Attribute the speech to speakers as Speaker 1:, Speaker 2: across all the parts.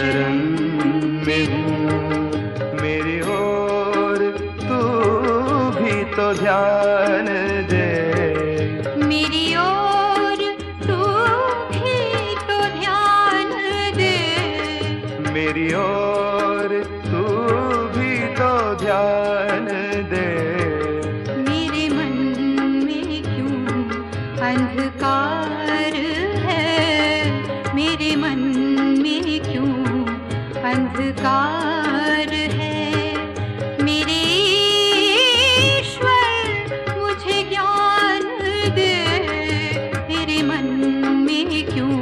Speaker 1: शरण में हूँ। मेरी ओर तू भी तो ध्यान दे,
Speaker 2: मेरी ओर तू भी तो ध्यान दे,
Speaker 1: मेरी ओर तू भी तो ध्यान दे।
Speaker 2: मेरे मन में क्यों अंधकार है, मेरे मन में क्यों अंधकार है। मेरे ईश्वर मुझे ज्ञान दे, मेरे मन में क्यों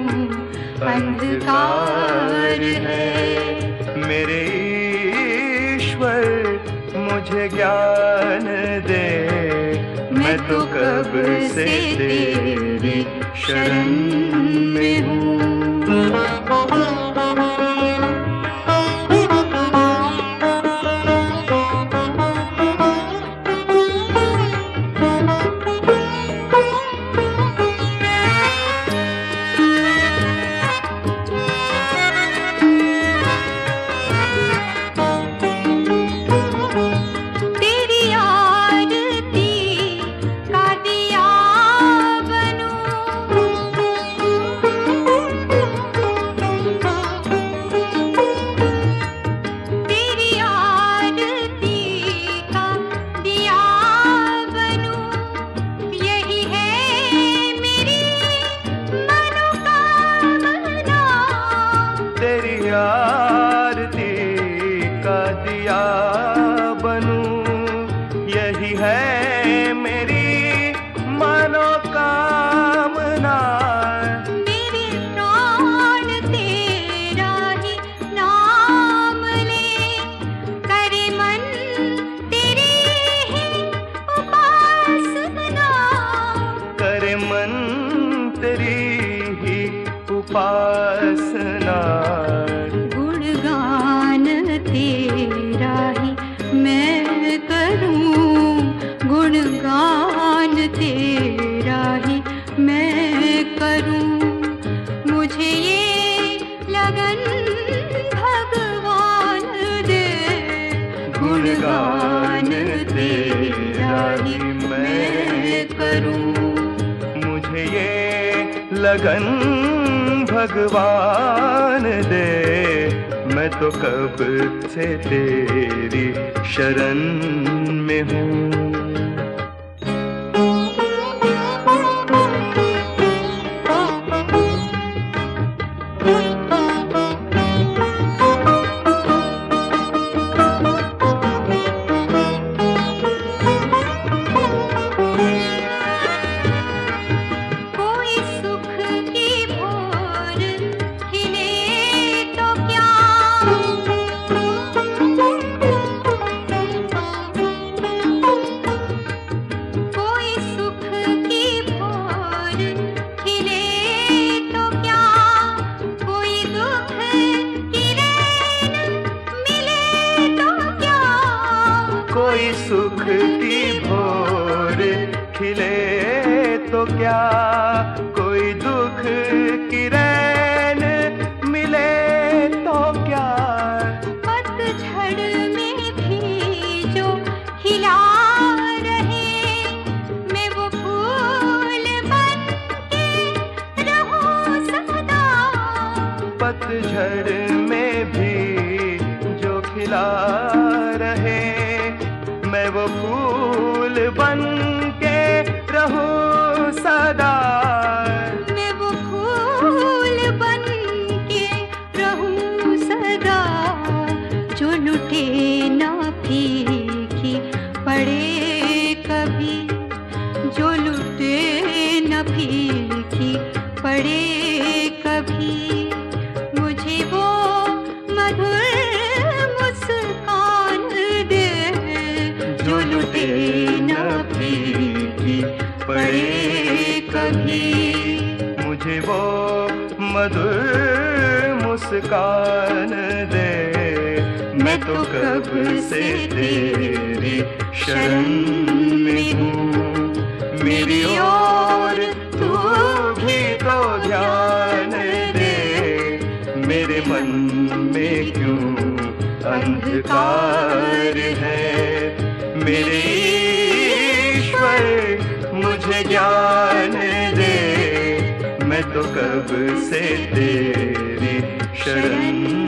Speaker 2: अंधकार है।
Speaker 1: मेरे ईश्वर मुझे ज्ञान दे, मैं तो कब से तेरी शरण में हूँ। आरती का दिया बनूं, यही है मेरी मनोकामना।
Speaker 2: मेरे प्राण तेरा ही नाम ले, करे मन तेरी ही उपासना,
Speaker 1: करे मन तेरी ही उपासना।
Speaker 2: गुणगान तेरा ही मैं करूं, गुणगान तेरा ही मैं करूं। मुझे ये लगन भगवान दे, गुणगान तेरा ही मैं करूं।
Speaker 1: मुझे ये लगन भगवान दे, मैं तो कब से तेरी शरण में हूँ। कोई सुख की भोर खिले तो क्या, कोई दुख की रैन मिले तो क्या।
Speaker 2: पतझड़ में भी जो खिला रहे, मैं वो फूल बन के रहूं सदा।
Speaker 1: पतझड़ में भी जो खिला रहे, मैं वो फूल बन के रहूं सदा।
Speaker 2: मैं वो फूल बन के रहूं सदा, जो लुटे ना फीकी पड़े कभी, जो लुटे ना फीकी पड़े कभी। मुझे वो मधुर मुस्कान दे, जो लुटे न फीकी पड़े कभी।
Speaker 1: मुझे वो मधुर मुस्कान दे, मैं तो कब से तेरी शरण में हूँ। मेरी ओर तू भी तो ध्यान दे, मेरे मन में क्यों अंधकार है। मेरे ईश्वर मुझे ज्ञान दे, मैं तो कब से तेरी शरण